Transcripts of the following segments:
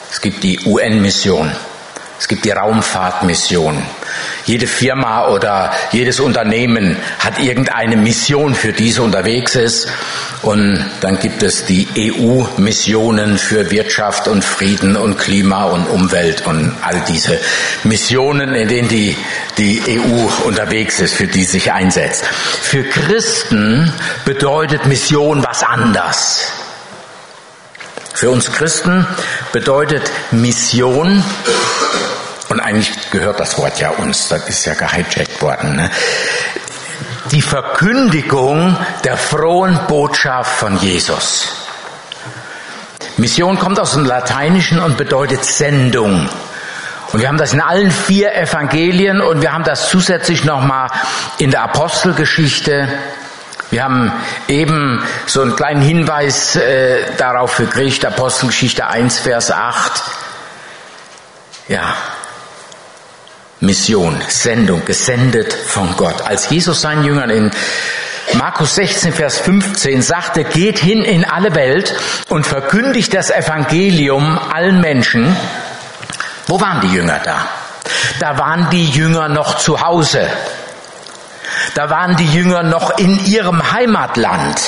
Es gibt die UN-Mission. Es gibt die Raumfahrtmission. Jede Firma oder jedes Unternehmen hat irgendeine Mission, für die es unterwegs ist. Und dann gibt es die EU-Missionen für Wirtschaft und Frieden und Klima und Umwelt und all diese Missionen, in denen die EU unterwegs ist, für die sie sich einsetzt. Für Christen bedeutet Mission was anderes. Für uns Christen bedeutet Mission, und eigentlich gehört das Wort ja uns, das ist ja gehijackt worden, ne? Die Verkündigung der frohen Botschaft von Jesus. Mission kommt aus dem Lateinischen und bedeutet Sendung. Und wir haben das in allen 4 Evangelien und wir haben das zusätzlich nochmal in der Apostelgeschichte. Wir haben eben so einen kleinen Hinweis darauf gekriegt, Apostelgeschichte 1, Vers 8. Ja, Mission, Sendung, gesendet von Gott. Als Jesus seinen Jüngern in Markus 16, Vers 15 sagte, geht hin in alle Welt und verkündigt das Evangelium allen Menschen. Wo waren die Jünger da? Da waren die Jünger noch zu Hause. Da waren die Jünger noch in ihrem Heimatland.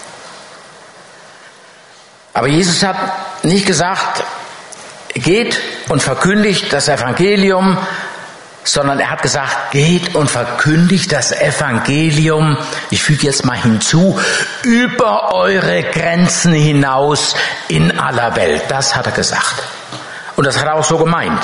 Aber Jesus hat nicht gesagt, geht und verkündigt das Evangelium, sondern er hat gesagt, geht und verkündigt das Evangelium, ich füge jetzt mal hinzu, über eure Grenzen hinaus in aller Welt. Das hat er gesagt. Und das hat er auch so gemeint.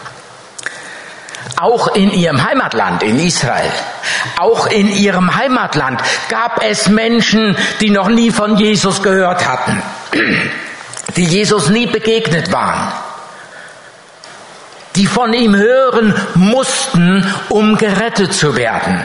Auch in ihrem Heimatland, in Israel, auch in ihrem Heimatland gab es Menschen, die noch nie von Jesus gehört hatten, die Jesus nie begegnet waren, die von ihm hören mussten, um gerettet zu werden.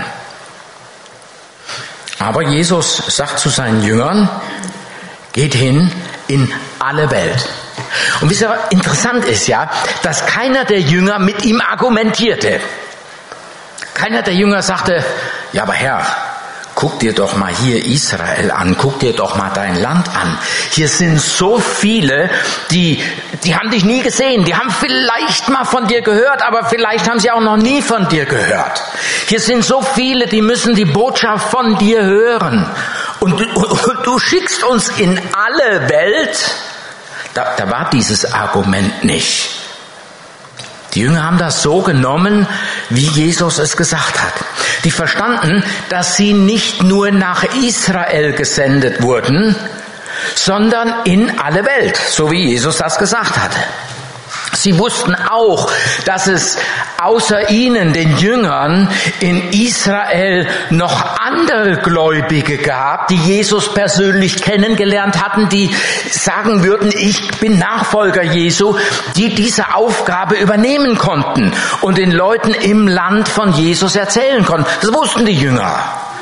Aber Jesus sagt zu seinen Jüngern, geht hin in alle Welt. Und wisst ihr, was interessant ist ja, dass keiner der Jünger mit ihm argumentierte. Keiner der Jünger sagte, ja, aber Herr, guck dir doch mal hier Israel an, guck dir doch mal dein Land an. Hier sind so viele, die haben dich nie gesehen, die haben vielleicht mal von dir gehört, aber vielleicht haben sie auch noch nie von dir gehört. Hier sind so viele, die müssen die Botschaft von dir hören. Und du schickst uns in alle Welt. Da war dieses Argument nicht. Die Jünger haben das so genommen, wie Jesus es gesagt hat. Die verstanden, dass sie nicht nur nach Israel gesendet wurden, sondern in alle Welt, so wie Jesus das gesagt hatte. Sie wussten auch, dass es außer ihnen, den Jüngern, in Israel noch andere Gläubige gab, die Jesus persönlich kennengelernt hatten, die sagen würden, ich bin Nachfolger Jesu, die diese Aufgabe übernehmen konnten und den Leuten im Land von Jesus erzählen konnten. Das wussten die Jünger.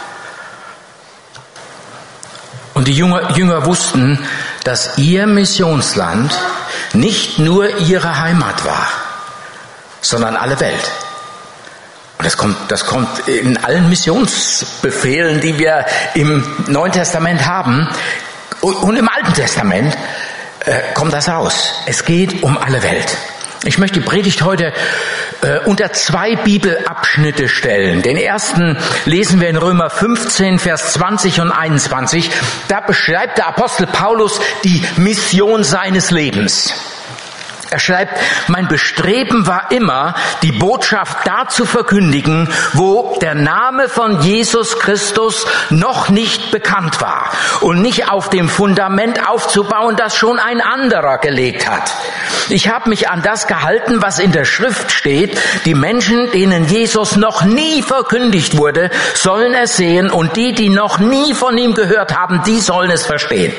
Und die Jünger wussten, dass ihr Missionsland nicht nur ihre Heimat war, sondern alle Welt. Und das kommt in allen Missionsbefehlen, die wir im Neuen Testament haben und im Alten Testament kommt das raus. Es geht um alle Welt. Ich möchte die Predigt heute unter 2 Bibelabschnitte stellen. Den ersten lesen wir in Römer 15, Vers 20 und 21. Da beschreibt der Apostel Paulus die Mission seines Lebens. Er schreibt, mein Bestreben war immer, die Botschaft da zu verkündigen, wo der Name von Jesus Christus noch nicht bekannt war und nicht auf dem Fundament aufzubauen, das schon ein anderer gelegt hat. Ich habe mich an das gehalten, was in der Schrift steht. Die Menschen, denen Jesus noch nie verkündigt wurde, sollen es sehen und die noch nie von ihm gehört haben, die sollen es verstehen.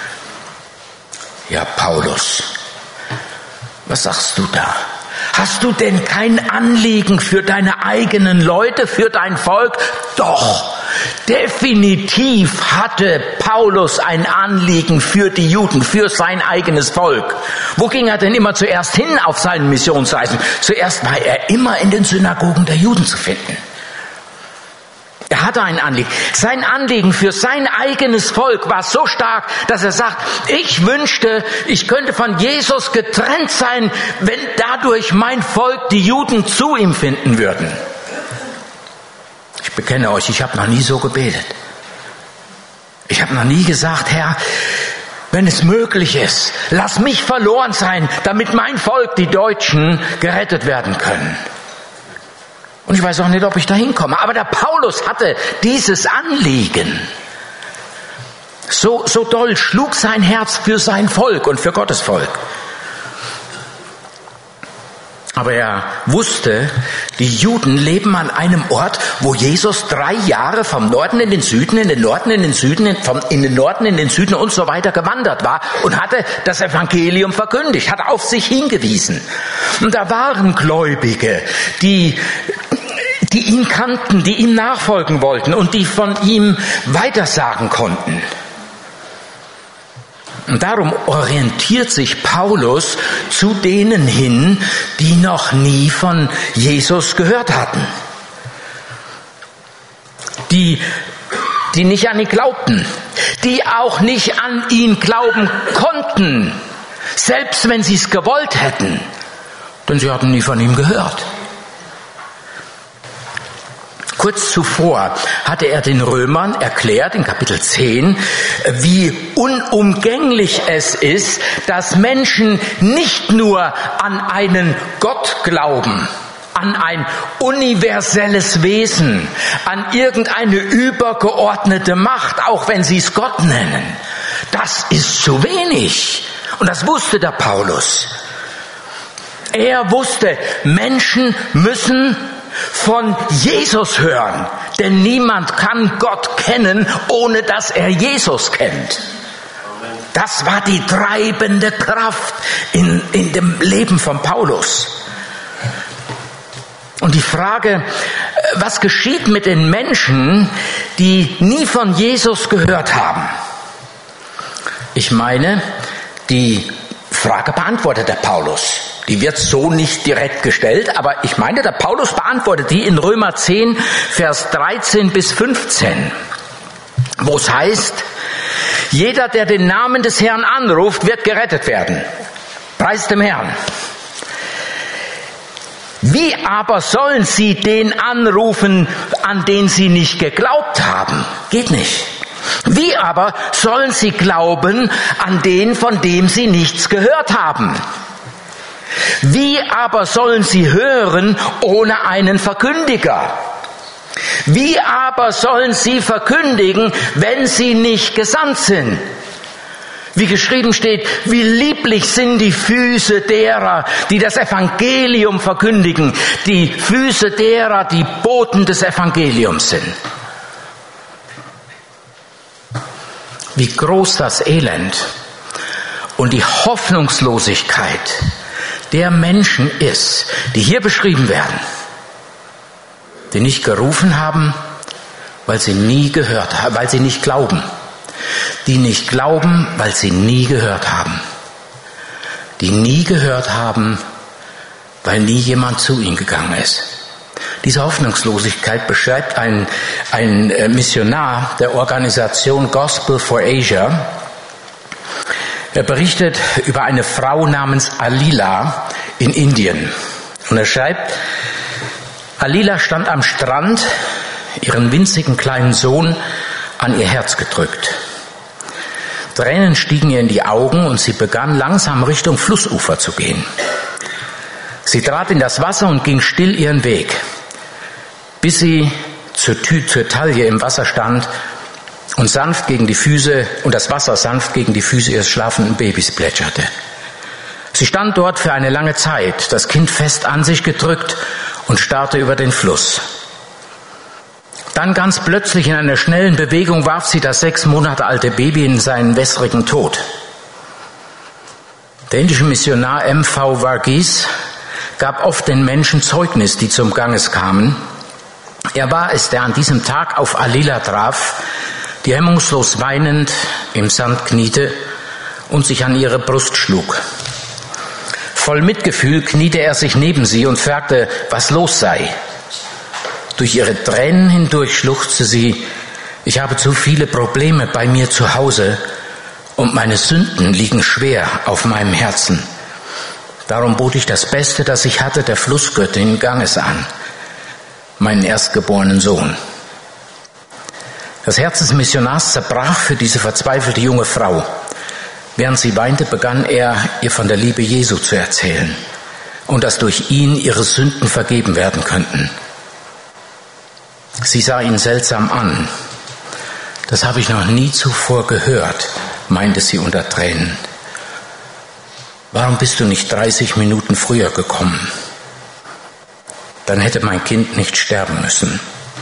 Ja, Paulus, was sagst du da? Hast du denn kein Anliegen für deine eigenen Leute, für dein Volk? Doch, definitiv hatte Paulus ein Anliegen für die Juden, für sein eigenes Volk. Wo ging er denn immer zuerst hin auf seinen Missionsreisen? Zuerst war er immer in den Synagogen der Juden zu finden. Er Er hatte ein Anliegen. Sein Anliegen für sein eigenes Volk war so stark, dass er sagt, ich wünschte, ich könnte von Jesus getrennt sein, wenn dadurch mein Volk, die Juden, zu ihm finden würden. Ich bekenne euch, ich habe noch nie so gebetet. Ich habe noch nie gesagt, Herr, wenn es möglich ist, lass mich verloren sein, damit mein Volk, die Deutschen, gerettet werden können. Und ich weiß auch nicht, ob ich da hinkomme. Aber der Paulus hatte dieses Anliegen. So doll schlug sein Herz für sein Volk und für Gottes Volk. Aber er wusste, die Juden leben an einem Ort, wo Jesus 3 Jahre vom Norden in den Süden, in den Norden in den Süden, vom in den Norden in den Süden und so weiter gewandert war und hatte das Evangelium verkündigt, hat auf sich hingewiesen. Und da waren Gläubige, die ihn kannten, die ihm nachfolgen wollten und die von ihm weitersagen konnten. Und darum orientiert sich Paulus zu denen hin, die noch nie von Jesus gehört hatten. Die nicht an ihn glaubten, die auch nicht an ihn glauben konnten, selbst wenn sie es gewollt hätten, denn sie hatten nie von ihm gehört. Kurz zuvor hatte er den Römern erklärt, in Kapitel 10, wie unumgänglich es ist, dass Menschen nicht nur an einen Gott glauben, an ein universelles Wesen, an irgendeine übergeordnete Macht, auch wenn sie es Gott nennen. Das ist zu wenig. Und das wusste der Paulus. Er wusste, Menschen müssen von Jesus hören, denn niemand kann Gott kennen, ohne dass er Jesus kennt. Das war die treibende Kraft in dem Leben von Paulus. Und die Frage, was geschieht mit den Menschen, die nie von Jesus gehört haben? Ich meine, die Frage beantwortet der Paulus. Die wird so nicht direkt gestellt, aber ich meine, der Paulus beantwortet die in Römer 10, Vers 13 bis 15, wo es heißt, jeder, der den Namen des Herrn anruft, wird gerettet werden. Preis dem Herrn. Wie aber sollen sie den anrufen, an den sie nicht geglaubt haben? Geht nicht. Wie aber sollen sie glauben an den, von dem sie nichts gehört haben? Wie aber sollen sie hören ohne einen Verkündiger? Wie aber sollen sie verkündigen, wenn sie nicht gesandt sind? Wie geschrieben steht, wie lieblich sind die Füße derer, die das Evangelium verkündigen, die Füße derer, die Boten des Evangeliums sind. Wie groß das Elend und die Hoffnungslosigkeit der Menschen ist, die hier beschrieben werden, die nicht gerufen haben, weil sie nie gehört haben, weil sie nicht glauben, die nicht glauben, weil sie nie gehört haben, die nie gehört haben, weil nie jemand zu ihnen gegangen ist. Diese Hoffnungslosigkeit beschreibt ein Missionar der Organisation Gospel for Asia. Er berichtet über eine Frau namens Alila in Indien. Und er schreibt, Alila stand am Strand, ihren winzigen kleinen Sohn an ihr Herz gedrückt. Tränen stiegen ihr in die Augen und sie begann langsam Richtung Flussufer zu gehen. Sie trat in das Wasser und ging still ihren Weg, bis sie zur Taille im Wasser stand und sanft gegen die Füße und das Wasser sanft gegen die Füße ihres schlafenden Babys plätscherte. Sie stand dort für eine lange Zeit, das Kind fest an sich gedrückt und starrte über den Fluss. Dann ganz plötzlich in einer schnellen Bewegung warf sie das 6 Monate alte Baby in seinen wässrigen Tod. Der indische Missionar M.V. Varghese gab oft den Menschen Zeugnis, die zum Ganges kamen. Er war es, der an diesem Tag auf Alila traf, die hemmungslos weinend im Sand kniete und sich an ihre Brust schlug. Voll Mitgefühl kniete er sich neben sie und fragte, was los sei. Durch ihre Tränen hindurch schluchzte sie: Ich habe zu viele Probleme bei mir zu Hause und meine Sünden liegen schwer auf meinem Herzen. Darum bot ich das Beste, das ich hatte, der Flussgöttin Ganges an, meinen erstgeborenen Sohn. Das Herz des Missionars zerbrach für diese verzweifelte junge Frau. Während sie weinte, begann er, ihr von der Liebe Jesu zu erzählen und dass durch ihn ihre Sünden vergeben werden könnten. Sie sah ihn seltsam an. Das habe ich noch nie zuvor gehört, meinte sie unter Tränen. Warum bist du nicht 30 Minuten früher gekommen? Dann hätte mein Kind nicht sterben müssen.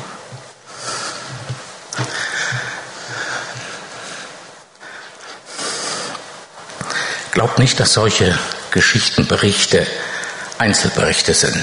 Glaubt nicht, dass solche Geschichtenberichte Einzelberichte sind.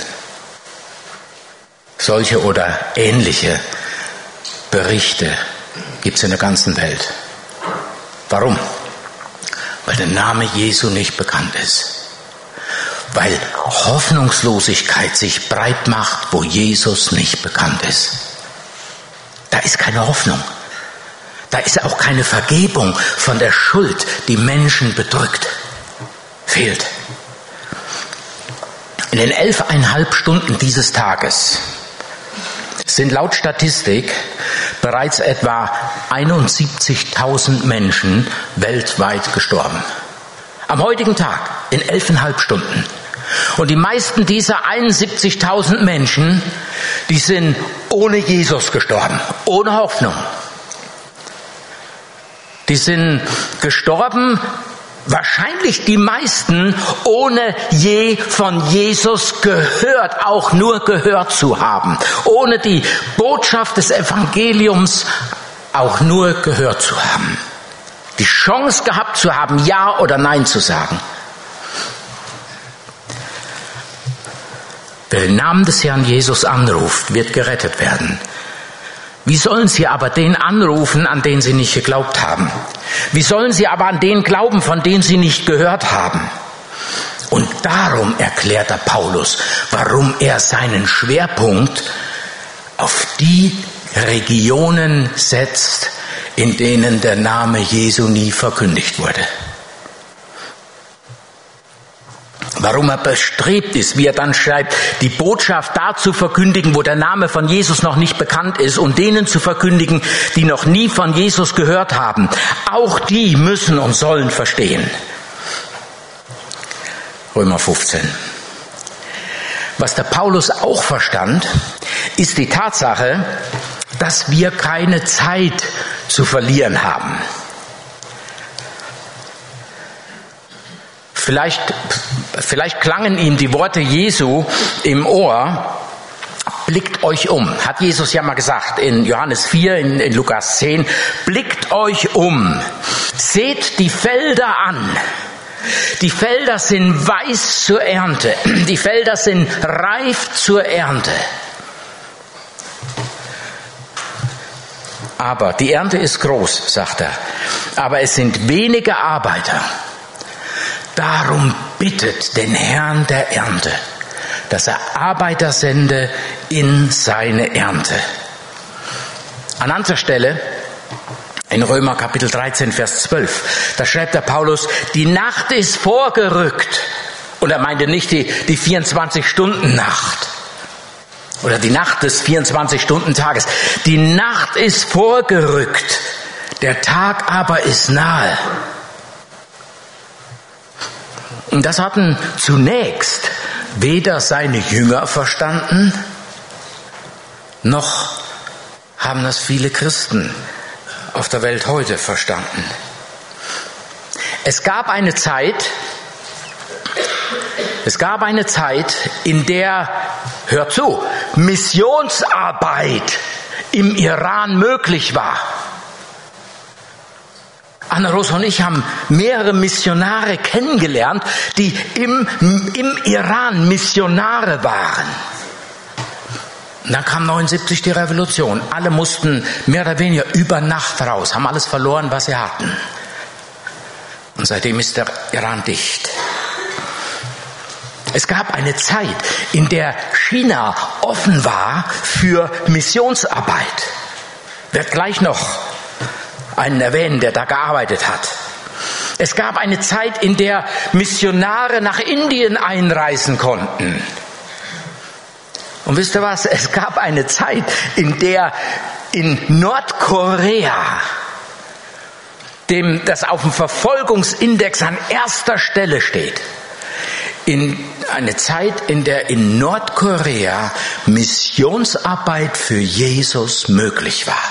Solche oder ähnliche Berichte gibt es in der ganzen Welt. Warum? Weil der Name Jesu nicht bekannt ist. Weil Hoffnungslosigkeit sich breit macht, wo Jesus nicht bekannt ist. Da ist keine Hoffnung. Da ist auch keine Vergebung von der Schuld, die Menschen bedrückt. Fehlt. In den 11,5 Stunden dieses Tages sind laut Statistik bereits etwa 71.000 Menschen weltweit gestorben. Am heutigen Tag in 11,5 Stunden. Und die meisten dieser 71.000 Menschen, die sind ohne Jesus gestorben, ohne Hoffnung. Die sind gestorben, wahrscheinlich die meisten, ohne je von Jesus gehört, auch nur gehört zu haben. Ohne die Botschaft des Evangeliums auch nur gehört zu haben. Die Chance gehabt zu haben, Ja oder Nein zu sagen. Wer den Namen des Herrn Jesus anruft, wird gerettet werden. Wie sollen sie aber den anrufen, an den sie nicht geglaubt haben? Wie sollen sie aber an den glauben, von dem sie nicht gehört haben? Und darum erklärt der Paulus, warum er seinen Schwerpunkt auf die Regionen setzt, in denen der Name Jesu nie verkündigt wurde. Warum er bestrebt ist, wie er dann schreibt, die Botschaft da zu verkündigen, wo der Name von Jesus noch nicht bekannt ist, und denen zu verkündigen, die noch nie von Jesus gehört haben. Auch die müssen und sollen verstehen. Römer 15. Was der Paulus auch verstand, ist die Tatsache, dass wir keine Zeit zu verlieren haben. Vielleicht klangen ihm die Worte Jesu im Ohr: Blickt euch um. Hat Jesus ja mal gesagt in Johannes 4, in Lukas 10. Blickt euch um. Seht die Felder an. Die Felder sind weiß zur Ernte. Die Felder sind reif zur Ernte. Aber die Ernte ist groß, sagt er. Aber es sind wenige Arbeiter. Darum bittet den Herrn der Ernte, dass er Arbeiter sende in seine Ernte. An anderer Stelle, in Römer Kapitel 13, Vers 12, da schreibt der Paulus, die Nacht ist vorgerückt. Und er meinte nicht die 24-Stunden-Nacht oder die Nacht des 24-Stunden-Tages. Die Nacht ist vorgerückt, der Tag aber ist nahe. Und das hatten zunächst weder seine Jünger verstanden, noch haben das viele Christen auf der Welt heute verstanden. Es gab eine Zeit, in der, hört zu, Missionsarbeit im Iran möglich war. Anna-Rosa und ich haben mehrere Missionare kennengelernt, die im Iran Missionare waren. Und dann kam 79 die Revolution. Alle mussten mehr oder weniger über Nacht raus, haben alles verloren, was sie hatten. Und seitdem ist der Iran dicht. Es gab eine Zeit, in der China offen war für Missionsarbeit. Ich werde gleich noch einen erwähnen, der da gearbeitet hat. Es gab eine Zeit, in der Missionare nach Indien einreisen konnten. Und wisst ihr was? Es gab eine Zeit, in der in Nordkorea, das auf dem Verfolgungsindex an erster Stelle steht, in eine Zeit, in der in Nordkorea Missionsarbeit für Jesus möglich war.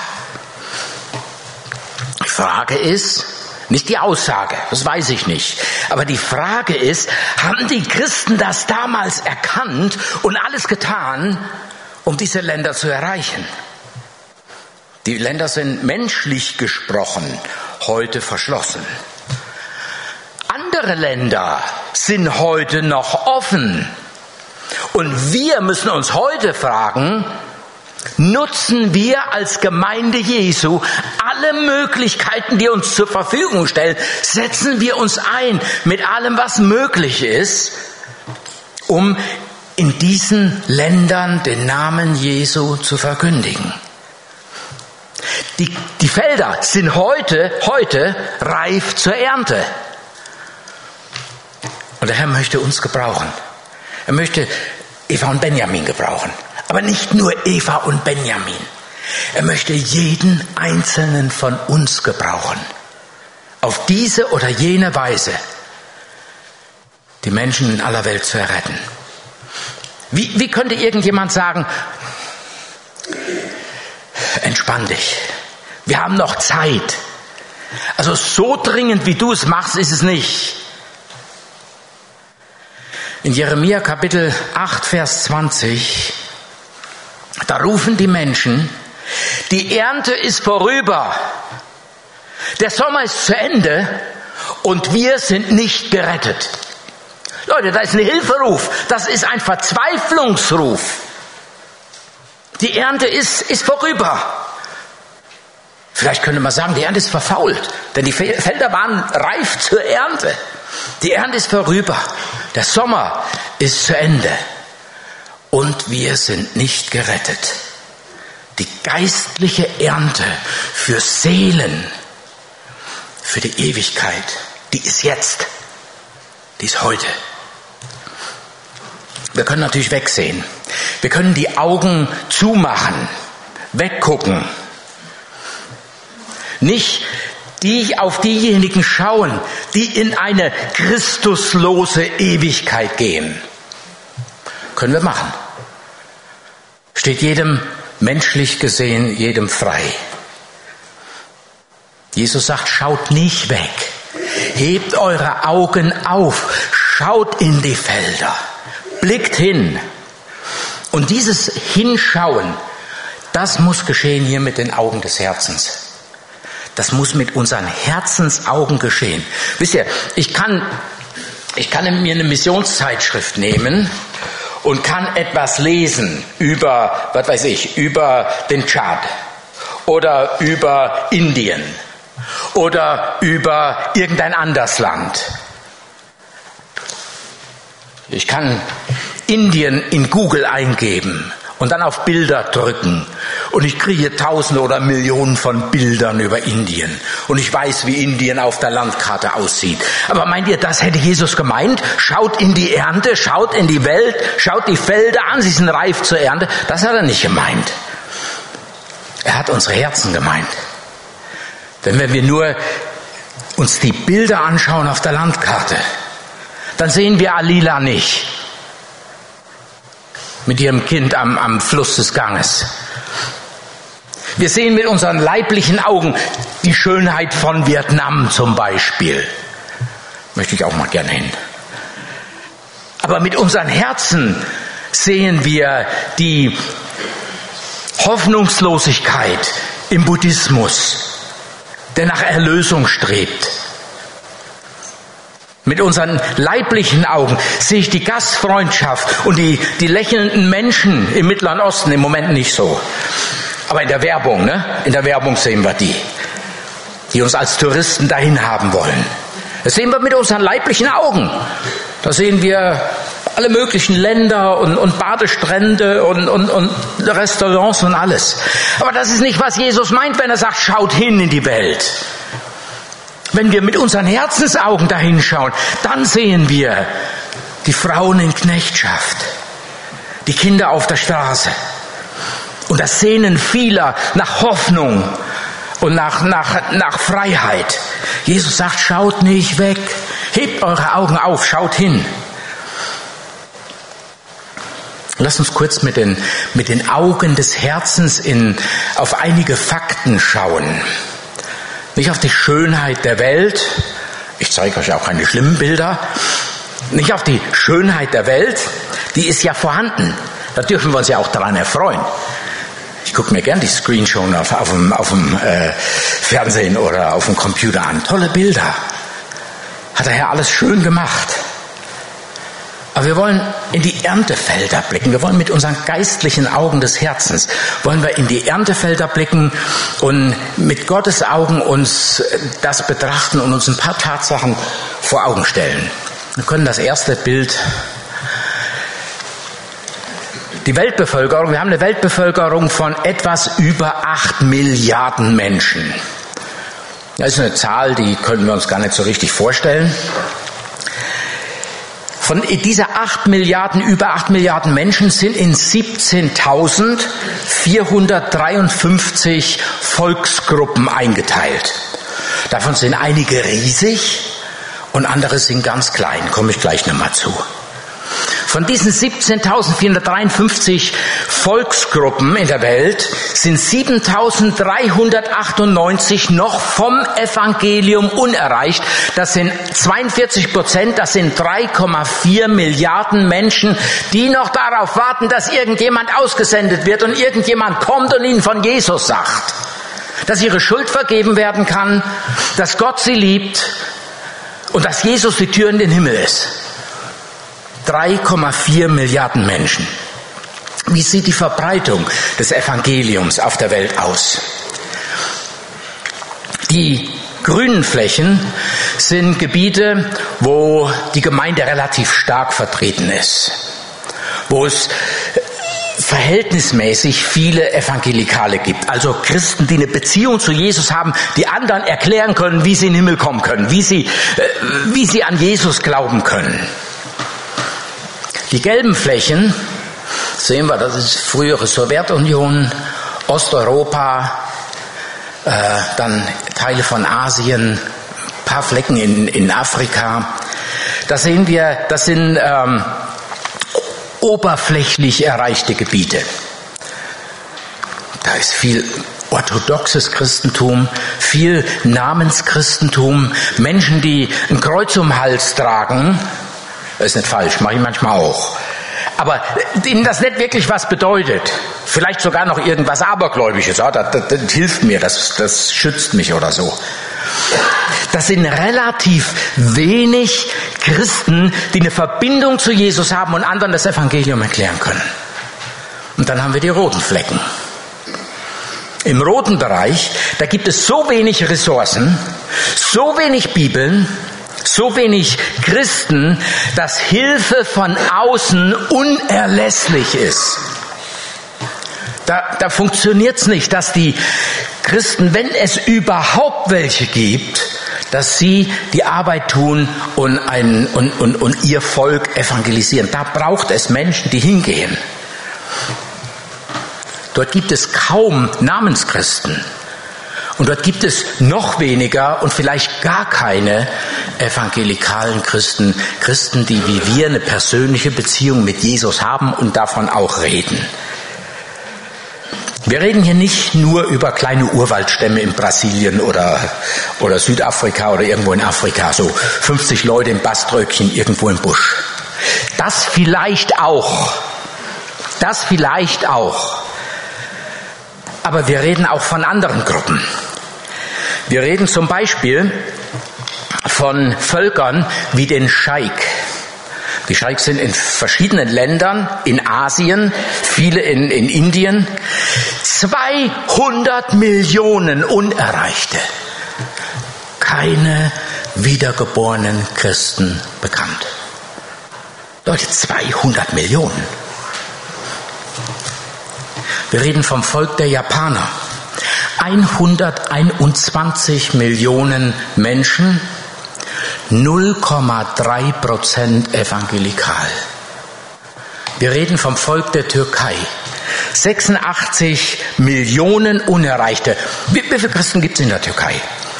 Die Frage ist, nicht die Aussage, das weiß ich nicht, aber die Frage ist, haben die Christen das damals erkannt und alles getan, um diese Länder zu erreichen? Die Länder sind menschlich gesprochen heute verschlossen. Andere Länder sind heute noch offen. Und wir müssen uns heute fragen, nutzen wir als Gemeinde Jesu alle Möglichkeiten, die uns zur Verfügung stellen, setzen wir uns ein mit allem, was möglich ist, um in diesen Ländern den Namen Jesu zu verkündigen. Die Felder sind heute reif zur Ernte. Und der Herr möchte uns gebrauchen. Er möchte Eva und Benjamin gebrauchen. Aber nicht nur Eva und Benjamin. Er möchte jeden einzelnen von uns gebrauchen. Auf diese oder jene Weise die Menschen in aller Welt zu erretten. Wie könnte irgendjemand sagen, entspann dich, wir haben noch Zeit. Also so dringend, wie du es machst, ist es nicht. In Jeremia Kapitel 8, Vers 20, da rufen die Menschen, die Ernte ist vorüber, der Sommer ist zu Ende und wir sind nicht gerettet. Leute, da ist ein Hilferuf, das ist ein Verzweiflungsruf. Die Ernte ist vorüber. Vielleicht könnte man sagen, die Ernte ist verfault, denn die Felder waren reif zur Ernte. Die Ernte ist vorüber, der Sommer ist zu Ende und wir sind nicht gerettet. Die geistliche Ernte für Seelen, für die Ewigkeit, die ist jetzt, die ist heute. Wir können natürlich wegsehen. Wir können die Augen zumachen, weggucken. Nicht auf diejenigen schauen, die in eine christuslose Ewigkeit gehen. Können wir machen. Steht jedem menschlich gesehen, jedem frei. Jesus sagt, schaut nicht weg. Hebt eure Augen auf. Schaut in die Felder. Blickt hin. Und dieses Hinschauen, das muss geschehen hier mit den Augen des Herzens. Das muss mit unseren Herzensaugen geschehen. Wisst ihr, ich kann mir eine Missionszeitschrift nehmen und kann etwas lesen über, was weiß ich, über den Tschad oder über Indien oder über irgendein anderes Land. Ich kann Indien in Google eingeben und dann auf Bilder drücken. Und ich kriege Tausende oder Millionen von Bildern über Indien. Und ich weiß, wie Indien auf der Landkarte aussieht. Aber meint ihr, das hätte Jesus gemeint? Schaut in die Ernte, schaut in die Welt, schaut die Felder an, sie sind reif zur Ernte. Das hat er nicht gemeint. Er hat unsere Herzen gemeint. Denn wenn wir nur uns die Bilder anschauen auf der Landkarte, dann sehen wir Alila nicht. Mit ihrem Kind am Fluss des Ganges. Wir sehen mit unseren leiblichen Augen die Schönheit von Vietnam zum Beispiel. Möchte ich auch mal gerne hin. Aber mit unseren Herzen sehen wir die Hoffnungslosigkeit im Buddhismus, der nach Erlösung strebt. Mit unseren leiblichen Augen sehe ich die Gastfreundschaft und die lächelnden Menschen im Mittleren Osten im Moment nicht so. Aber in der Werbung, ne? In der Werbung sehen wir die uns als Touristen dahin haben wollen. Das sehen wir mit unseren leiblichen Augen. Da sehen wir alle möglichen Länder und Badestrände und Restaurants und alles. Aber das ist nicht, was Jesus meint, wenn er sagt, schaut hin in die Welt. Wenn wir mit unseren Herzensaugen dahin schauen, dann sehen wir die Frauen in Knechtschaft, die Kinder auf der Straße und das Sehnen vieler nach Hoffnung und nach Freiheit. Jesus sagt, schaut nicht weg, hebt eure Augen auf, schaut hin. Lasst uns kurz mit den Augen des Herzens auf einige Fakten schauen. Nicht auf die Schönheit der Welt, ich zeige euch auch keine schlimmen Bilder, nicht auf die Schönheit der Welt, die ist ja vorhanden. Da dürfen wir uns ja auch daran erfreuen. Ich gucke mir gern die Screenshow auf dem Fernsehen oder auf dem Computer an. Tolle Bilder. Hat der Herr alles schön gemacht. Aber wir wollen in die Erntefelder blicken. Wir wollen mit unseren geistlichen Augen des Herzens, wollen wir in die Erntefelder blicken und mit Gottes Augen uns das betrachten und uns ein paar Tatsachen vor Augen stellen. Wir können das erste Bild, die Weltbevölkerung, wir haben eine Weltbevölkerung von etwas über 8 Milliarden Menschen. Das ist eine Zahl, die können wir uns gar nicht so richtig vorstellen. Von dieser über 8 Milliarden Menschen sind in 17.453 Volksgruppen eingeteilt. Davon sind einige riesig und andere sind ganz klein. Komme ich gleich nochmal zu. Von diesen 17.453 Volksgruppen in der Welt sind 7.398 noch vom Evangelium unerreicht. Das sind 42%, das sind 3,4 Milliarden Menschen, die noch darauf warten, dass irgendjemand ausgesendet wird und irgendjemand kommt und ihnen von Jesus sagt. Dass ihre Schuld vergeben werden kann, dass Gott sie liebt und dass Jesus die Tür in den Himmel ist. 3,4 Milliarden Menschen. Wie sieht die Verbreitung des Evangeliums auf der Welt aus? Die grünen Flächen sind Gebiete, wo die Gemeinde relativ stark vertreten ist, wo es verhältnismäßig viele Evangelikale gibt, also Christen, die eine Beziehung zu Jesus haben, die anderen erklären können, wie sie in den Himmel kommen können, wie sie an Jesus glauben können. Die gelben Flächen, sehen wir, das ist frühere Sowjetunion, Osteuropa, dann Teile von Asien, ein paar Flecken in Afrika. Da sehen wir, das sind oberflächlich erreichte Gebiete. Da ist viel orthodoxes Christentum, viel Namenschristentum, Menschen, die ein Kreuz um den Hals tragen. Das ist nicht falsch, mache ich manchmal auch. Aber denen das nicht wirklich was bedeutet. Vielleicht sogar noch irgendwas Abergläubisches. Ja, das hilft mir, das schützt mich oder so. Das sind relativ wenig Christen, die eine Verbindung zu Jesus haben und anderen das Evangelium erklären können. Und dann haben wir die roten Flecken. Im roten Bereich, da gibt es so wenig Ressourcen, so wenig Bibeln, so wenig Christen, dass Hilfe von außen unerlässlich ist. Da funktioniert es nicht, dass die Christen, wenn es überhaupt welche gibt, dass sie die Arbeit tun und ihr Volk evangelisieren. Da braucht es Menschen, die hingehen. Dort gibt es kaum Namenschristen. Und dort gibt es noch weniger und vielleicht gar keine evangelikalen Christen, die wie wir eine persönliche Beziehung mit Jesus haben und davon auch reden. Wir reden hier nicht nur über kleine Urwaldstämme in Brasilien oder Südafrika oder irgendwo in Afrika, so 50 Leute im Baströckchen irgendwo im Busch. Das vielleicht auch. Aber wir reden auch von anderen Gruppen. Wir reden zum Beispiel von Völkern wie den Shaik. Die Shaiks sind in verschiedenen Ländern, in Asien, viele in Indien. 200 Millionen Unerreichte. Keine wiedergeborenen Christen bekannt. Leute, 200 Millionen. Wir reden vom Volk der Japaner. 121 Millionen Menschen, 0,3% evangelikal. Wir reden vom Volk der Türkei. 86 Millionen Unerreichte. Wie viele Christen gibt es in der Türkei?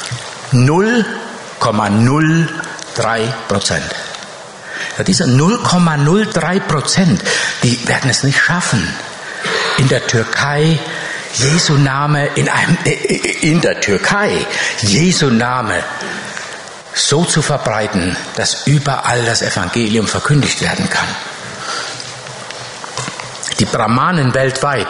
0,03%. Ja, diese 0,03%, die werden es nicht schaffen, in der Türkei Jesu Name in der Türkei Jesu Name so zu verbreiten, dass überall das Evangelium verkündigt werden kann. Die Brahmanen weltweit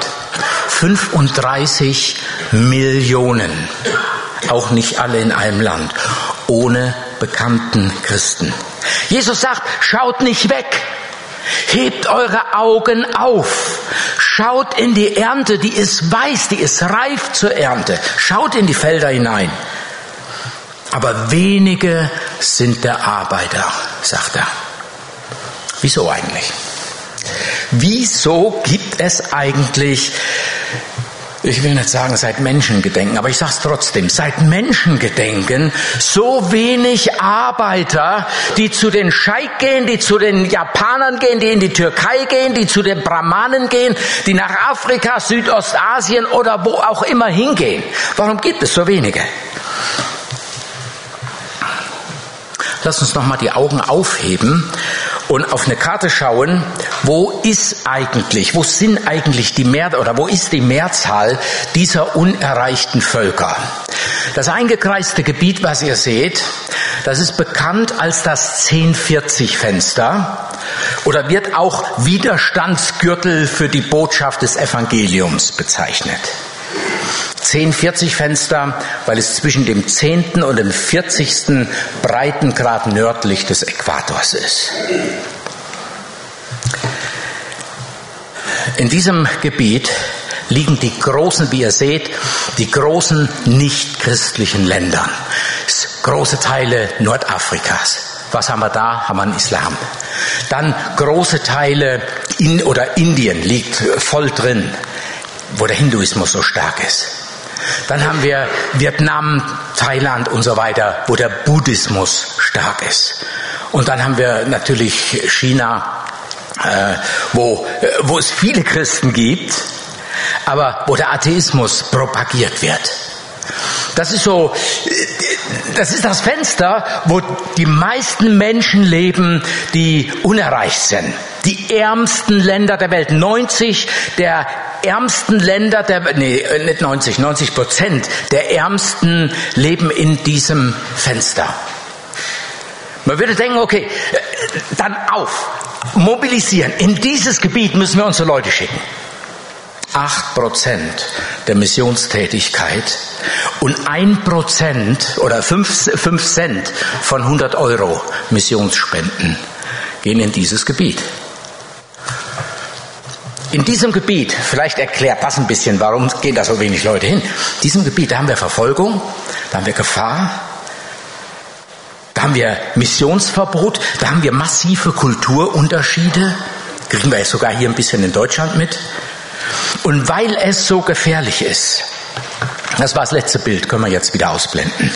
35 Millionen, auch nicht alle in einem Land, ohne bekannten Christen. Jesus sagt, schaut nicht weg. Hebt eure Augen auf. Schaut in die Ernte, die ist weiß, die ist reif zur Ernte. Schaut in die Felder hinein. Aber wenige sind der Arbeiter, sagt er. Wieso eigentlich? Wieso gibt es eigentlich, ich will nicht sagen seit Menschengedenken, aber ich sage es trotzdem, seit Menschengedenken so wenig Arbeiter, die zu den Scheik gehen, die zu den Japanern gehen, die in die Türkei gehen, die zu den Brahmanen gehen, die nach Afrika, Südostasien oder wo auch immer hingehen? Warum gibt es so wenige? Lass uns nochmal die Augen aufheben und auf eine Karte schauen, wo ist die Mehrzahl dieser unerreichten Völker? Das eingekreiste Gebiet, was ihr seht, das ist bekannt als das 1040-Fenster oder wird auch Widerstandsgürtel für die Botschaft des Evangeliums bezeichnet. 1040-Fenster, weil es zwischen dem 10. und dem 40. Breitengrad nördlich des Äquators ist. In diesem Gebiet liegen die großen, wie ihr seht, die großen nichtchristlichen Länder. Große Teile Nordafrikas. Was haben wir da? Haben wir einen Islam. Dann große Teile Indien liegt voll drin, wo der Hinduismus so stark ist. Dann haben wir Vietnam, Thailand und so weiter, wo der Buddhismus stark ist. Und dann haben wir natürlich China, wo es viele Christen gibt, aber wo der Atheismus propagiert wird. Das ist das Fenster, wo die meisten Menschen leben, die unerreicht sind. Die ärmsten Länder der Welt. 90% der ärmsten leben in diesem Fenster. Man würde denken, okay, dann mobilisieren. In dieses Gebiet müssen wir unsere Leute schicken. 8% der Missionstätigkeit und 1% oder 5 Cent von 100 € Missionsspenden gehen in dieses Gebiet. In diesem Gebiet, vielleicht erklärt das ein bisschen, warum gehen da so wenig Leute hin. In diesem Gebiet, da haben wir Verfolgung, da haben wir Gefahr, da haben wir Missionsverbot, da haben wir massive Kulturunterschiede, kriegen wir jetzt sogar hier ein bisschen in Deutschland mit. Und weil es so gefährlich ist, das war das letzte Bild, können wir jetzt wieder ausblenden.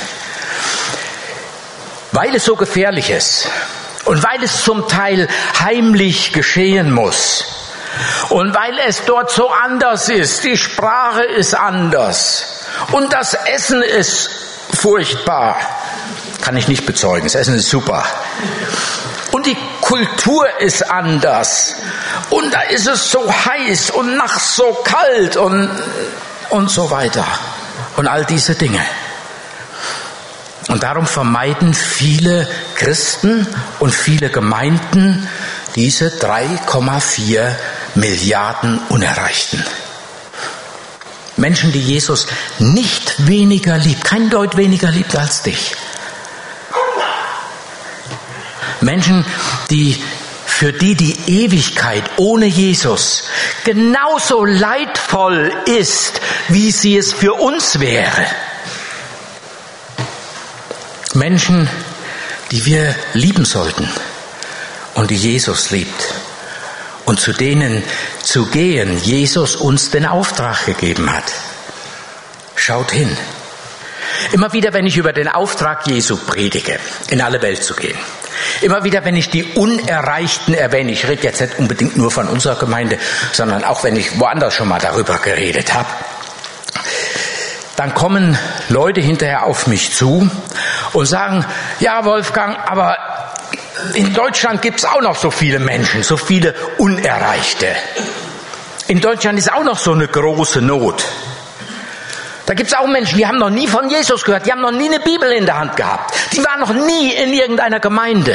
Weil es so gefährlich ist und weil es zum Teil heimlich geschehen muss und weil es dort so anders ist, die Sprache ist anders und das Essen ist furchtbar, kann ich nicht bezeugen, das Essen ist super. Und die Kultur ist anders. Und da ist es so heiß und nachts so kalt und so weiter. Und all diese Dinge. Und darum vermeiden viele Christen und viele Gemeinden diese 3,4 Milliarden Unerreichten. Menschen, die Jesus nicht weniger liebt, kein Deut weniger liebt als dich. Menschen, für die Ewigkeit ohne Jesus genauso leidvoll ist, wie sie es für uns wäre. Menschen, die wir lieben sollten und die Jesus liebt und zu denen zu gehen Jesus uns den Auftrag gegeben hat. Schaut hin. Immer wieder, wenn ich über den Auftrag Jesu predige, in alle Welt zu gehen, immer wieder, wenn ich die Unerreichten erwähne, ich rede jetzt nicht unbedingt nur von unserer Gemeinde, sondern auch wenn ich woanders schon mal darüber geredet habe, dann kommen Leute hinterher auf mich zu und sagen, ja Wolfgang, aber in Deutschland gibt es auch noch so viele Menschen, so viele Unerreichte. In Deutschland ist auch noch so eine große Not. Da gibt es auch Menschen, die haben noch nie von Jesus gehört, die haben noch nie eine Bibel in der Hand gehabt. Die waren noch nie in irgendeiner Gemeinde.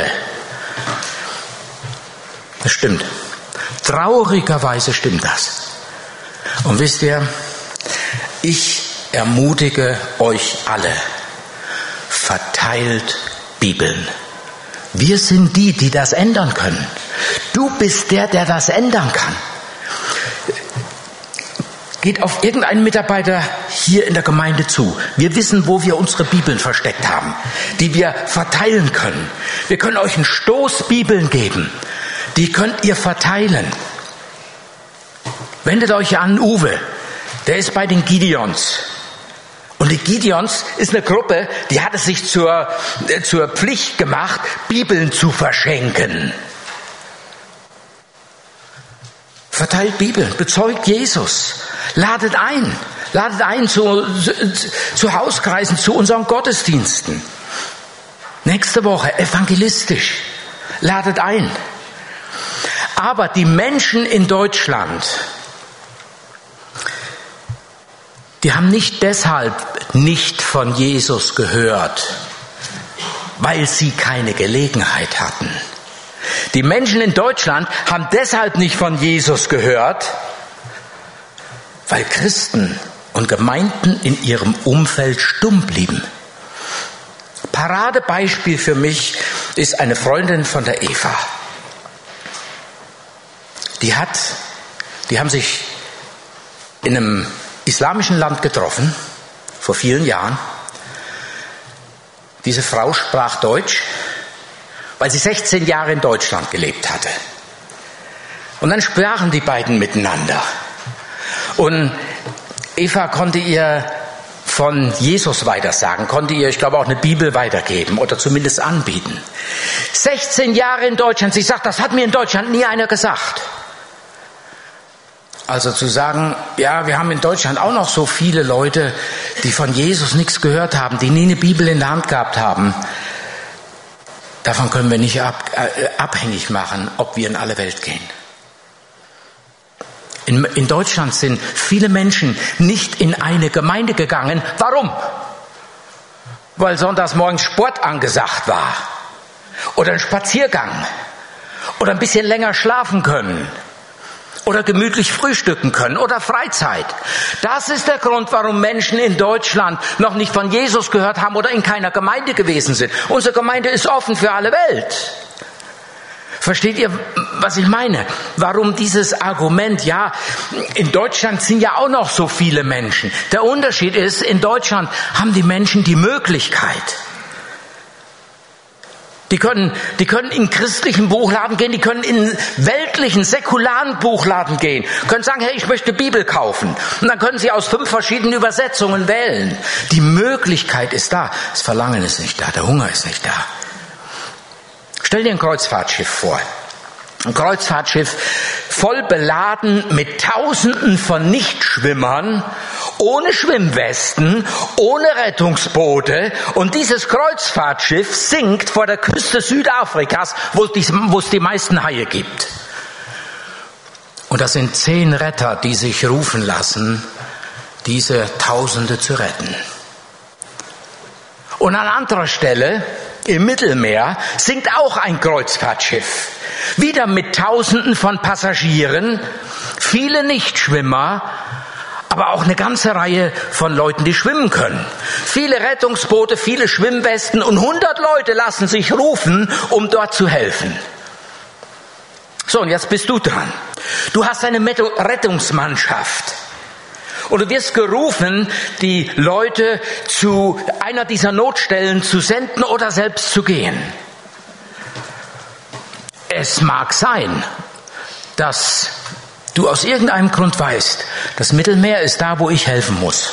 Das stimmt. Traurigerweise stimmt das. Und wisst ihr, ich ermutige euch alle, verteilt Bibeln. Wir sind die, die das ändern können. Du bist der, der das ändern kann. Geht auf irgendeinen Mitarbeiter hier in der Gemeinde zu. Wir wissen, wo wir unsere Bibeln versteckt haben, die wir verteilen können. Wir können euch einen Stoß Bibeln geben. Die könnt ihr verteilen. Wendet euch an Uwe. Der ist bei den Gideons. Und die Gideons ist eine Gruppe, die hat es sich zur Pflicht gemacht, Bibeln zu verschenken. Verteilt Bibeln, bezeugt Jesus, ladet ein zu Hauskreisen, zu unseren Gottesdiensten. Nächste Woche evangelistisch, ladet ein. Aber die Menschen in Deutschland, die haben nicht deshalb nicht von Jesus gehört, weil sie keine Gelegenheit hatten. Die Menschen in Deutschland haben deshalb nicht von Jesus gehört, weil Christen und Gemeinden in ihrem Umfeld stumm blieben. Paradebeispiel für mich ist eine Freundin von der Eva. Die haben sich in einem islamischen Land getroffen, vor vielen Jahren. Diese Frau sprach Deutsch, weil sie 16 Jahre in Deutschland gelebt hatte. Und dann sprachen die beiden miteinander. Und Eva konnte ihr von Jesus weitersagen, konnte ihr, ich glaube, auch eine Bibel weitergeben oder zumindest anbieten. 16 Jahre in Deutschland, sie sagt, das hat mir in Deutschland nie einer gesagt. Also zu sagen, ja, wir haben in Deutschland auch noch so viele Leute, die von Jesus nichts gehört haben, die nie eine Bibel in der Hand gehabt haben. Davon können wir nicht abhängig machen, ob wir in alle Welt gehen. In Deutschland sind viele Menschen nicht in eine Gemeinde gegangen. Warum? Weil sonntags morgens Sport angesagt war. Oder ein Spaziergang. Oder ein bisschen länger schlafen können. Oder gemütlich frühstücken können oder Freizeit. Das ist der Grund, warum Menschen in Deutschland noch nicht von Jesus gehört haben oder in keiner Gemeinde gewesen sind. Unsere Gemeinde ist offen für alle Welt. Versteht ihr, was ich meine? Warum dieses Argument, ja, in Deutschland sind ja auch noch so viele Menschen. Der Unterschied ist, in Deutschland haben die Menschen die Möglichkeit. Die können in christlichen Buchladen gehen, die können in weltlichen, säkularen Buchladen gehen, können sagen, hey, ich möchte Bibel kaufen. Und dann können sie aus 5 verschiedenen Übersetzungen wählen. Die Möglichkeit ist da, das Verlangen ist nicht da, der Hunger ist nicht da. Stell dir ein Kreuzfahrtschiff vor. Ein Kreuzfahrtschiff voll beladen mit Tausenden von Nichtschwimmern, ohne Schwimmwesten, ohne Rettungsboote. Und dieses Kreuzfahrtschiff sinkt vor der Küste Südafrikas, wo es die meisten Haie gibt. Und das sind 10 Retter, die sich rufen lassen, diese Tausende zu retten. Und an anderer Stelle im Mittelmeer sinkt auch ein Kreuzfahrtschiff. Wieder mit Tausenden von Passagieren, viele Nichtschwimmer, aber auch eine ganze Reihe von Leuten, die schwimmen können. Viele Rettungsboote, viele Schwimmwesten und 100 Leute lassen sich rufen, um dort zu helfen. So, und jetzt bist du dran. Du hast eine Rettungsmannschaft. Und du wirst gerufen, die Leute zu einer dieser Notstellen zu senden oder selbst zu gehen. es mag sein, dass du aus irgendeinem Grund weißt, das Mittelmeer ist da, wo ich helfen muss.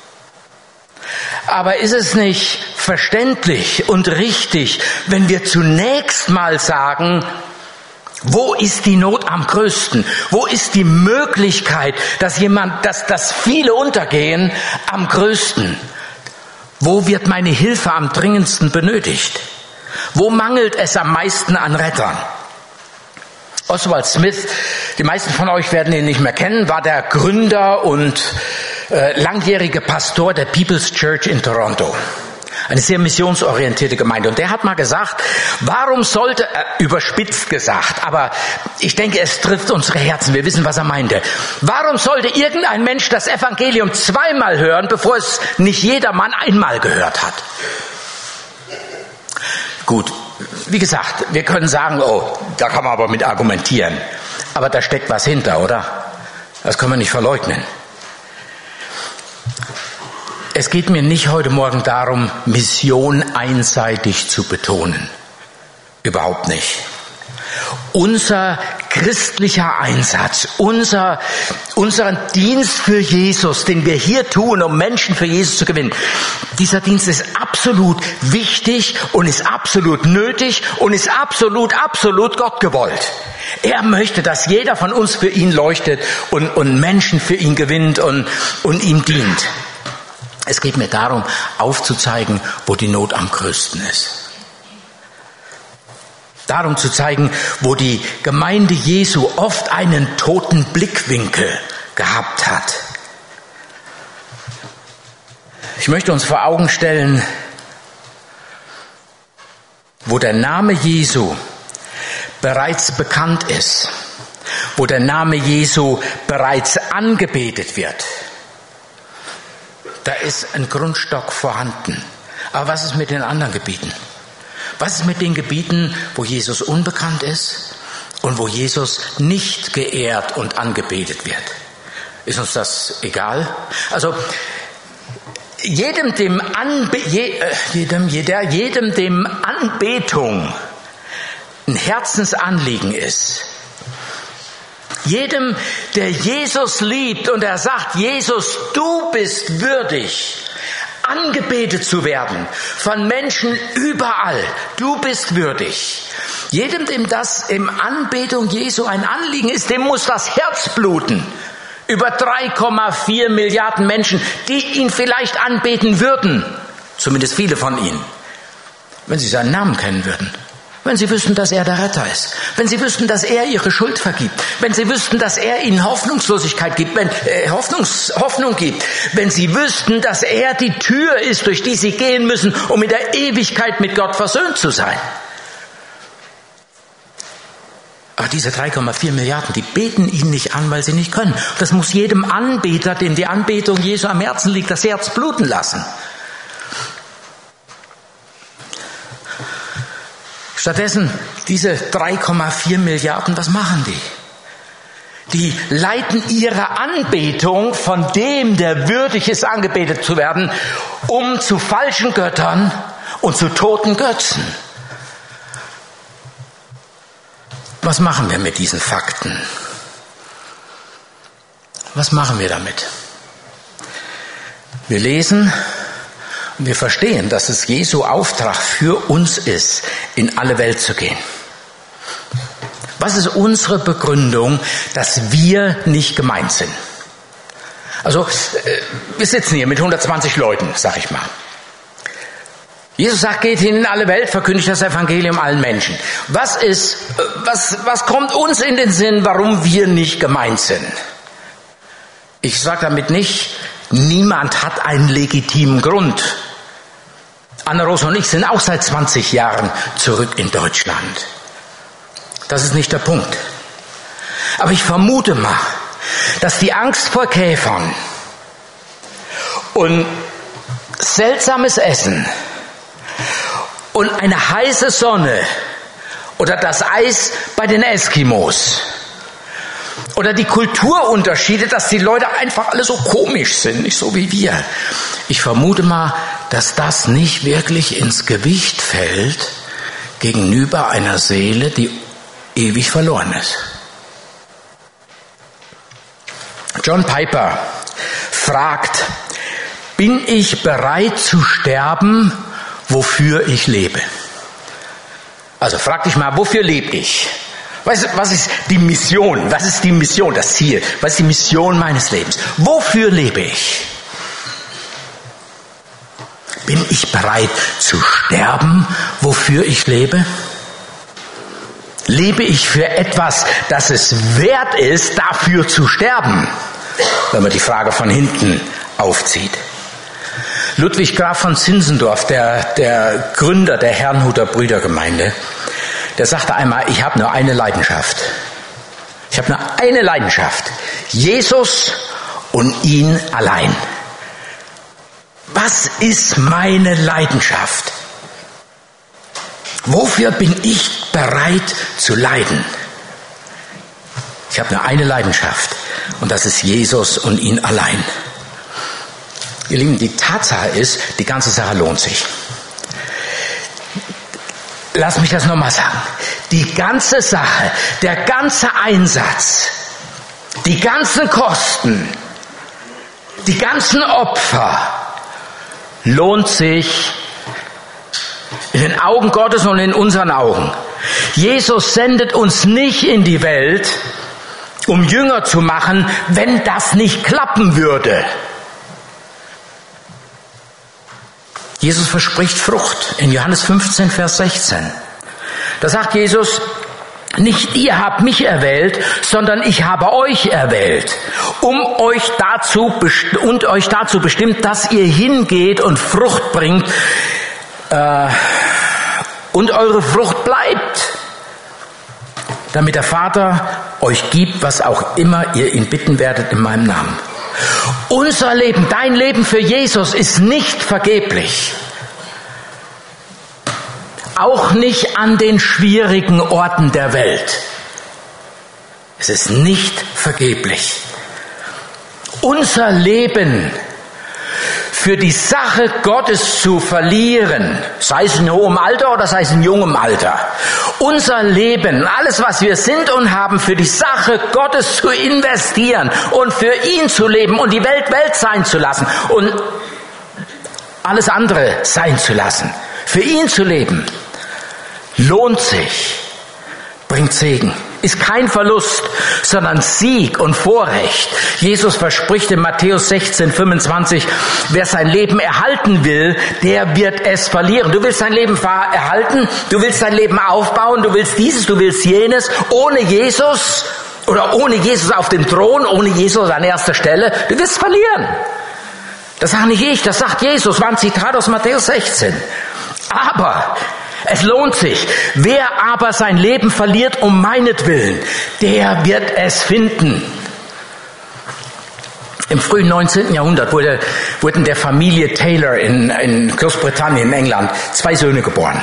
Aber ist es nicht verständlich und richtig, wenn wir zunächst mal sagen, wo ist die Not am größten? Wo ist die Möglichkeit, dass viele untergehen, am größten? Wo wird meine Hilfe am dringendsten benötigt? Wo mangelt es am meisten an Rettern? Oswald Smith, die meisten von euch werden ihn nicht mehr kennen, war der Gründer und langjährige Pastor der People's Church in Toronto. Eine sehr missionsorientierte Gemeinde. Und der hat mal gesagt, warum sollte, überspitzt gesagt, aber ich denke, es trifft unsere Herzen, wir wissen, was er meinte. Warum sollte irgendein Mensch das Evangelium zweimal hören, bevor es nicht jedermann einmal gehört hat? Gut, wie gesagt, wir können sagen, oh, da kann man aber mit argumentieren. Aber da steckt was hinter, oder? Das können wir nicht verleugnen. Es geht mir nicht heute Morgen darum, Mission einseitig zu betonen. Überhaupt nicht. Unser christlicher Einsatz, unseren Dienst für Jesus, den wir hier tun, um Menschen für Jesus zu gewinnen, dieser Dienst ist absolut wichtig und ist absolut nötig und ist absolut Gott gewollt. Er möchte, dass jeder von uns für ihn leuchtet und Menschen für ihn gewinnt und ihm dient. Es geht mir darum, aufzuzeigen, wo die Not am größten ist. Darum zu zeigen, wo die Gemeinde Jesu oft einen toten Blickwinkel gehabt hat. Ich möchte uns vor Augen stellen, wo der Name Jesu bereits bekannt ist, wo der Name Jesu bereits angebetet wird. Da ist ein Grundstock vorhanden. Aber was ist mit den anderen Gebieten? Was ist mit den Gebieten, wo Jesus unbekannt ist und wo Jesus nicht geehrt und angebetet wird? Ist uns das egal? Also jedem dem Anbetung ein Herzensanliegen ist, jedem, der Jesus liebt und er sagt, Jesus, du bist würdig, angebetet zu werden von Menschen überall. Du bist würdig. Jedem, dem das im Anbetung Jesu ein Anliegen ist, dem muss das Herz bluten. Über 3,4 Milliarden Menschen, die ihn vielleicht anbeten würden. Zumindest viele von ihnen. Wenn sie seinen Namen kennen würden. Wenn sie wüssten, dass er der Retter ist. Wenn sie wüssten, dass er ihre Schuld vergibt. Wenn sie wüssten, dass er ihnen Hoffnungslosigkeit gibt, Hoffnung gibt. Wenn sie wüssten, dass er die Tür ist, durch die sie gehen müssen, um in der Ewigkeit mit Gott versöhnt zu sein. Aber diese 3,4 Milliarden, die beten ihn nicht an, weil sie nicht können. Das muss jedem Anbeter, dem die Anbetung Jesu am Herzen liegt, das Herz bluten lassen. Stattdessen, diese 3,4 Milliarden, was machen die? Die leiten ihre Anbetung von dem, der würdig ist, angebetet zu werden, um zu falschen Göttern und zu toten Götzen. Was machen wir mit diesen Fakten? Was machen wir damit? Wir lesen und wir verstehen, dass es Jesu Auftrag für uns ist, in alle Welt zu gehen. Was ist unsere Begründung, dass wir nicht gemeint sind? Also, wir sitzen hier mit 120 Leuten, sag ich mal. Jesus sagt, geht hin in alle Welt, verkündigt das Evangelium allen Menschen. Was kommt uns in den Sinn, warum wir nicht gemeint sind? Ich sage damit nicht, niemand hat einen legitimen Grund. Anna-Rosa und ich sind auch seit 20 Jahren zurück in Deutschland. Das ist nicht der Punkt. Aber ich vermute mal, dass die Angst vor Käfern und seltsames Essen und eine heiße Sonne oder das Eis bei den Eskimos oder die Kulturunterschiede, dass die Leute einfach alle so komisch sind, nicht so wie wir. Ich vermute mal, dass das nicht wirklich ins Gewicht fällt gegenüber einer Seele, die ewig verloren ist. John Piper fragt, bin ich bereit zu sterben, wofür ich lebe? Also frag dich mal, wofür lebe ich? Was ist die Mission? Was ist die Mission, das Ziel? Was ist die Mission meines Lebens? Wofür lebe ich? Bin ich bereit zu sterben, wofür ich lebe? Lebe ich für etwas, das es wert ist, dafür zu sterben? Wenn man die Frage von hinten aufzieht. Ludwig Graf von Zinzendorf, der Gründer der Herrnhuter Brüdergemeinde, der sagte einmal, ich habe nur eine Leidenschaft. Ich habe nur eine Leidenschaft. Jesus und ihn allein. Was ist meine Leidenschaft? Wofür bin ich bereit zu leiden? Ich habe nur eine Leidenschaft und das ist Jesus und ihn allein. Ihr Lieben, die Tatsache ist, die ganze Sache lohnt sich. Lass mich das nochmal sagen. Die ganze Sache, der ganze Einsatz, die ganzen Kosten, die ganzen Opfer lohnt sich in den Augen Gottes und in unseren Augen. Jesus sendet uns nicht in die Welt, um Jünger zu machen, wenn das nicht klappen würde. Jesus verspricht Frucht in Johannes 15, Vers 16. Da sagt Jesus, nicht ihr habt mich erwählt, sondern ich habe euch erwählt, euch dazu bestimmt, dass ihr hingeht und Frucht bringt und eure Frucht bleibt, damit der Vater euch gibt, was auch immer ihr ihn bitten werdet in meinem Namen. Unser Leben, dein Leben für Jesus ist nicht vergeblich. Auch nicht an den schwierigen Orten der Welt. Es ist nicht vergeblich. Unser Leben für die Sache Gottes zu verlieren, sei es in hohem Alter oder sei es in jungem Alter, unser Leben, alles was wir sind und haben, für die Sache Gottes zu investieren und für ihn zu leben und die Welt Welt sein zu lassen und alles andere sein zu lassen, für ihn zu leben, lohnt sich, bringt Segen. Ist kein Verlust, sondern Sieg und Vorrecht. Jesus verspricht in Matthäus 16, 25, wer sein Leben erhalten will, der wird es verlieren. Du willst dein Leben erhalten, du willst dein Leben aufbauen, du willst dieses, du willst jenes, ohne Jesus oder ohne Jesus auf dem Thron, ohne Jesus an erster Stelle, du wirst verlieren. Das sage nicht ich, das sagt Jesus, war ein Zitat aus Matthäus 16. Aber es lohnt sich. Wer aber sein Leben verliert um meinetwillen, der wird es finden. Im frühen 19. Jahrhundert wurden der Familie Taylor in Großbritannien, in England, 2 Söhne geboren.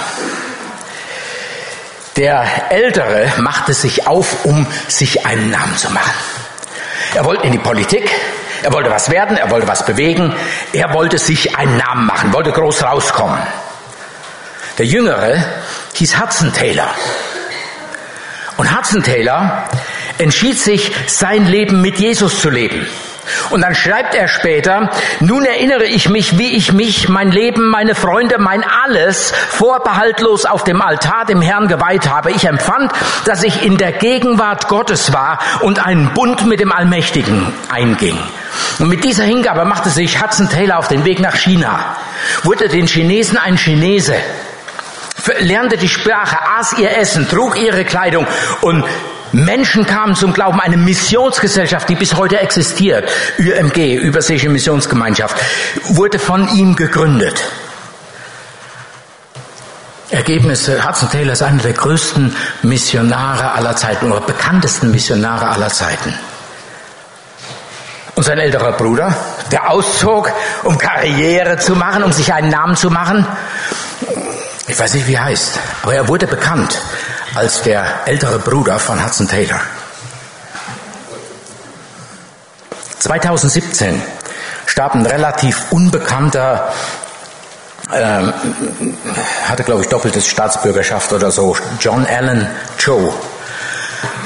Der Ältere machte sich auf, um sich einen Namen zu machen. Er wollte in die Politik, er wollte was werden, er wollte was bewegen, er wollte sich einen Namen machen, wollte groß rauskommen. Der Jüngere hieß Hudson Taylor. Und Hudson Taylor entschied sich, sein Leben mit Jesus zu leben. Und dann schreibt er später, nun erinnere ich mich, wie ich mich, mein Leben, meine Freunde, mein Alles vorbehaltlos auf dem Altar dem Herrn geweiht habe. Ich empfand, dass ich in der Gegenwart Gottes war und einen Bund mit dem Allmächtigen einging. Und mit dieser Hingabe machte sich Hudson Taylor auf den Weg nach China, wurde den Chinesen ein Chinese, lernte die Sprache, aß ihr Essen, trug ihre Kleidung und Menschen kamen zum Glauben. Eine Missionsgesellschaft, die bis heute existiert, ÜMG, Überseeische Missionsgemeinschaft, wurde von ihm gegründet. Ergebnisse, Hudson Taylor ist einer der größten Missionare aller Zeiten oder bekanntesten Missionare aller Zeiten. Und sein älterer Bruder, der auszog, um Karriere zu machen, um sich einen Namen zu machen, ich weiß nicht, wie er heißt, aber er wurde bekannt als der ältere Bruder von Hudson Taylor. 2017 starb ein relativ unbekannter, hatte glaube ich doppeltes Staatsbürgerschaft oder so, John Allen Cho,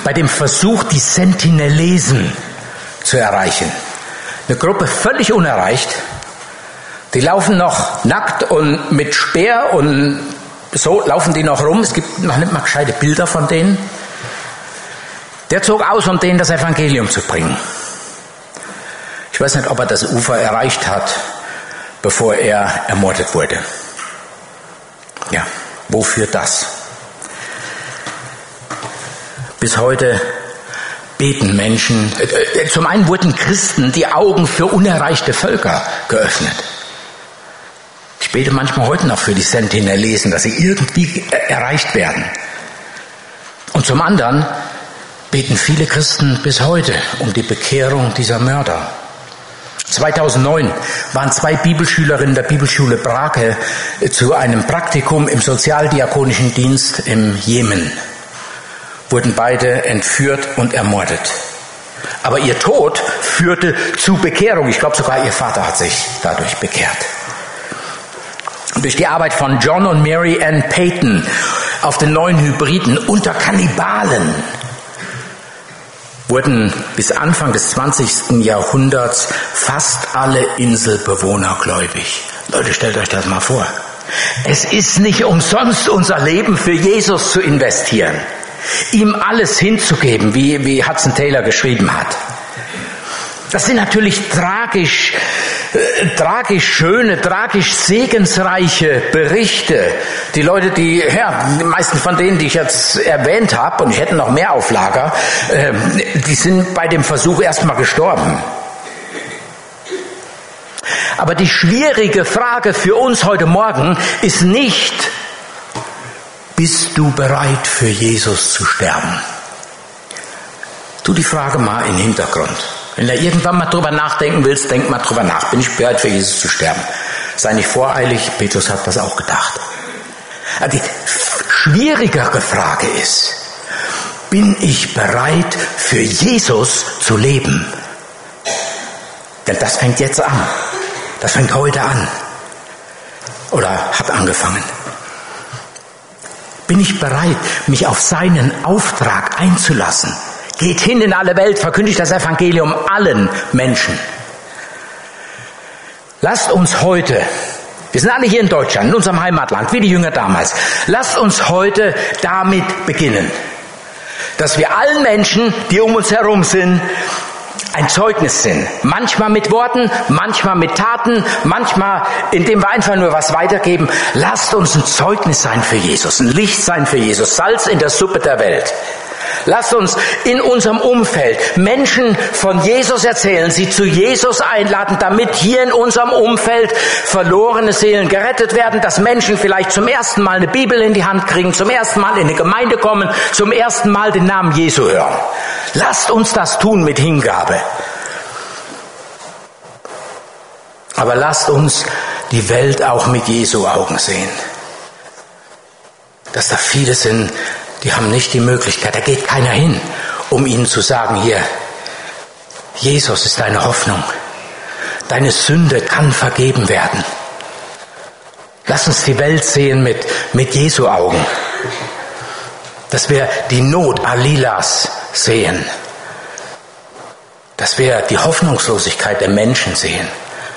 bei dem Versuch, die Sentinelesen zu erreichen. Eine Gruppe völlig unerreicht. Die laufen noch nackt und mit Speer und so laufen die noch rum. Es gibt noch nicht mal gescheite Bilder von denen. Der zog aus, um denen das Evangelium zu bringen. Ich weiß nicht, ob er das Ufer erreicht hat, bevor er ermordet wurde. Ja, wofür das? Bis heute beten Menschen. Zum einen wurden Christen die Augen für unerreichte Völker geöffnet. Ich bete manchmal heute noch für die Sentinelesen, dass sie irgendwie erreicht werden. Und zum anderen beten viele Christen bis heute um die Bekehrung dieser Mörder. 2009 waren 2 Bibelschülerinnen der Bibelschule Brake zu einem Praktikum im sozialdiakonischen Dienst im Jemen. Wurden beide entführt und ermordet. Aber ihr Tod führte zu Bekehrung. Ich glaube sogar ihr Vater hat sich dadurch bekehrt. Durch die Arbeit von John und Mary Ann Payton auf den neuen Hybriden unter Kannibalen wurden bis Anfang des 20. Jahrhunderts fast alle Inselbewohner gläubig. Leute, stellt euch das mal vor. Es ist nicht umsonst unser Leben für Jesus zu investieren, ihm alles hinzugeben, wie Hudson Taylor geschrieben hat. Das sind natürlich tragisch schöne, tragisch segensreiche Berichte. Die Leute, die meisten von denen, die ich jetzt erwähnt habe, und ich hätte noch mehr auf Lager, die sind bei dem Versuch erstmal gestorben. Aber die schwierige Frage für uns heute Morgen ist nicht, bist du bereit für Jesus zu sterben? Tu die Frage mal in den Hintergrund. Wenn du irgendwann mal drüber nachdenken willst, denk mal drüber nach. Bin ich bereit für Jesus zu sterben? Sei nicht voreilig, Petrus hat das auch gedacht. Aber die schwierigere Frage ist, bin ich bereit für Jesus zu leben? Denn das fängt jetzt an. Das fängt heute an. Oder hat angefangen. Bin ich bereit, mich auf seinen Auftrag einzulassen? Geht hin in alle Welt, verkündigt das Evangelium allen Menschen. Lasst uns heute, wir sind alle hier in Deutschland, in unserem Heimatland, wie die Jünger damals, lasst uns heute damit beginnen, dass wir allen Menschen, die um uns herum sind, ein Zeugnis sind. Manchmal mit Worten, manchmal mit Taten, manchmal indem wir einfach nur was weitergeben. Lasst uns ein Zeugnis sein für Jesus, ein Licht sein für Jesus, Salz in der Suppe der Welt. Lasst uns in unserem Umfeld Menschen von Jesus erzählen, sie zu Jesus einladen, damit hier in unserem Umfeld verlorene Seelen gerettet werden, dass Menschen vielleicht zum ersten Mal eine Bibel in die Hand kriegen, zum ersten Mal in eine Gemeinde kommen, zum ersten Mal den Namen Jesu hören. Lasst uns das tun mit Hingabe. Aber lasst uns die Welt auch mit Jesu Augen sehen. Dass da viele sind, die haben nicht die Möglichkeit, da geht keiner hin, um ihnen zu sagen, hier, Jesus ist deine Hoffnung. Deine Sünde kann vergeben werden. Lass uns die Welt sehen mit Jesu Augen. Dass wir die Not Alilas sehen. Dass wir die Hoffnungslosigkeit der Menschen sehen.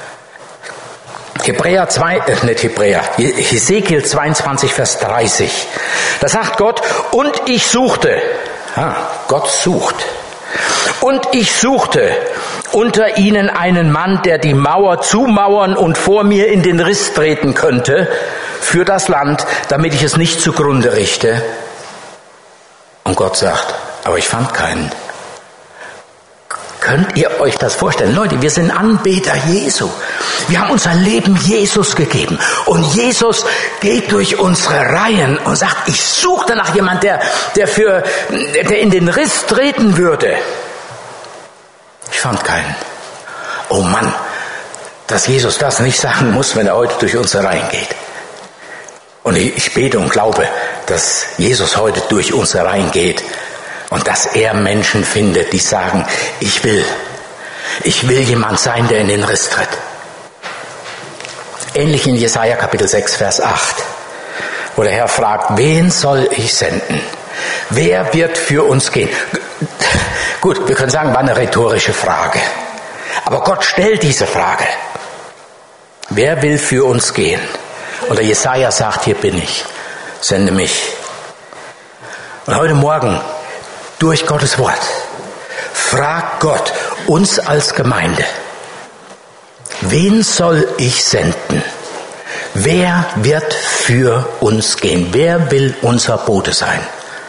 Hesekiel 22, Vers 30. Da sagt Gott, und ich suchte, Gott sucht, und ich suchte unter ihnen einen Mann, der die Mauer zumauern und vor mir in den Riss treten könnte für das Land, damit ich es nicht zugrunde richte. Und Gott sagt, aber ich fand keinen. Könnt ihr euch das vorstellen? Leute, wir sind Anbeter Jesu. Wir haben unser Leben Jesus gegeben. Und Jesus geht durch unsere Reihen und sagt, ich suchte nach jemandem, der in den Riss treten würde. Ich fand keinen. Oh Mann, dass Jesus das nicht sagen muss, wenn er heute durch unsere Reihen geht. Und ich bete und glaube, dass Jesus heute durch unsere Reihen geht. Und dass er Menschen findet, die sagen, ich will jemand sein, der in den Riss tritt. Ähnlich in Jesaja Kapitel 6, Vers 8, wo der Herr fragt, wen soll ich senden? Wer wird für uns gehen? Gut, wir können sagen, war eine rhetorische Frage. Aber Gott stellt diese Frage. Wer will für uns gehen? Und der Jesaja sagt, hier bin ich, sende mich. Und heute Morgen, durch Gottes Wort, fragt Gott uns als Gemeinde, wen soll ich senden? Wer wird für uns gehen? Wer will unser Bote sein?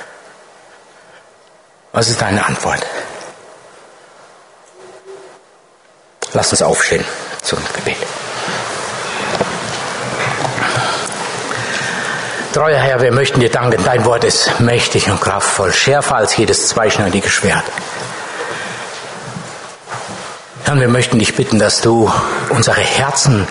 Was ist deine Antwort? Lass uns aufstehen zum Gebet. Treuer Herr, wir möchten dir danken. Dein Wort ist mächtig und kraftvoll, schärfer als jedes zweischneidige Schwert. Herr, wir möchten dich bitten, dass du unsere Herzen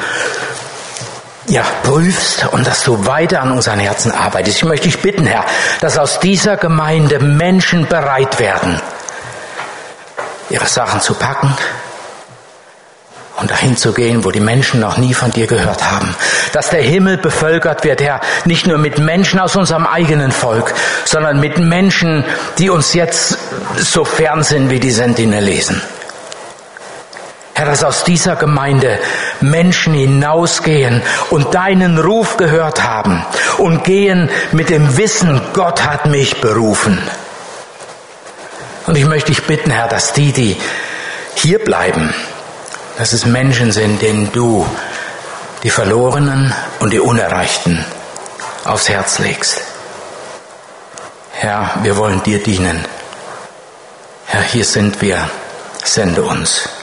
prüfst und dass du weiter an unseren Herzen arbeitest. Ich möchte dich bitten, Herr, dass aus dieser Gemeinde Menschen bereit werden, ihre Sachen zu packen und dahin zu gehen, wo die Menschen noch nie von dir gehört haben. Dass der Himmel bevölkert wird, Herr, nicht nur mit Menschen aus unserem eigenen Volk, sondern mit Menschen, die uns jetzt so fern sind wie die Sentinelesen. Herr, dass aus dieser Gemeinde Menschen hinausgehen und deinen Ruf gehört haben und gehen mit dem Wissen, Gott hat mich berufen. Und ich möchte dich bitten, Herr, dass die hier bleiben, dass es Menschen sind, denen du die Verlorenen und die Unerreichten aufs Herz legst. Herr, wir wollen dir dienen. Herr, hier sind wir, sende uns.